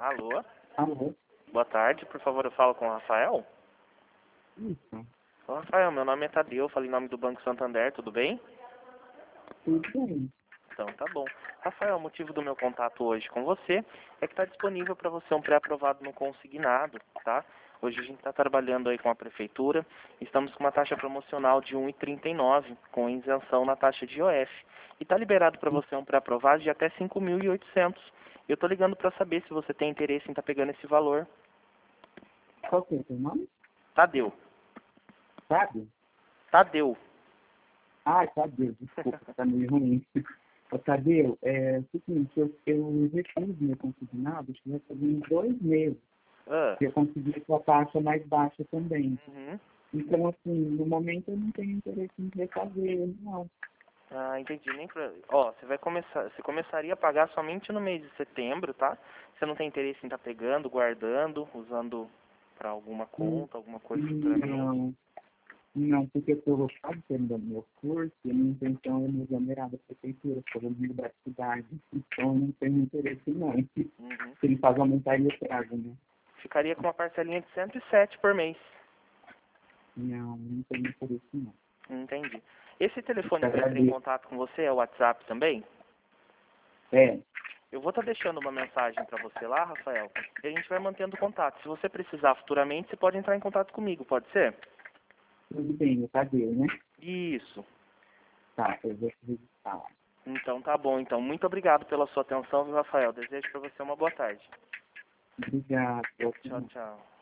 Alô? Alô? Boa tarde, por favor, eu falo com o Rafael? Isso. Ô, Rafael, meu nome é Tadeu, falei em nome do Banco Santander, tudo bem? Tudo bem. Então, tá bom. Rafael, o motivo do meu contato hoje com você é que está disponível para você um pré-aprovado no consignado, tá? Hoje a gente está trabalhando aí com a prefeitura, estamos com uma taxa promocional de 1,39, com isenção na taxa de IOF. E está liberado para você um pré-aprovado de até 5.800. Eu estou ligando para saber se você tem interesse em estar pegando esse valor. Qual que é o seu nome? Tadeu. Fábio? Tadeu. Ah, Tadeu, desculpa, tá meio ruim. Ô, Tadeu, é o seguinte, eu refiz meu consignado, acho que já fazia uns 2 meses. Ah. E eu consegui a taxa mais baixa também. Uhum. Então, assim, no momento eu não tenho interesse em refazer, não. Ah, entendi. Nem pra... Ó, você começaria a pagar somente no mês de setembro, tá? Você não tem interesse em estar pegando, guardando, usando para alguma conta, alguma coisa futuramente? Não, não, porque eu estou quase terminando meu curso e a minha intenção é me exonerar da prefeitura, por vir da cidade. Então, eu não tenho interesse, não. Uhum. Se ele faz aumentaria o prazo, né? Ficaria com uma parcelinha de 107 por mês. Não, não tenho interesse, não. Entendi. Esse telefone Te para entrar em agradeço. contato com você é o WhatsApp também? É, Eu vou estar deixando uma mensagem para você lá, Rafael, e a gente vai mantendo contato. Se você precisar futuramente, você pode entrar em contato comigo, pode ser? tudo bem, Tadeu, né? Isso. Tá, eu vou te registrar. Então tá bom. Então, muito obrigado pela sua atenção, viu, Rafael? Desejo para você uma boa tarde. Obrigado. Tchau, tchau.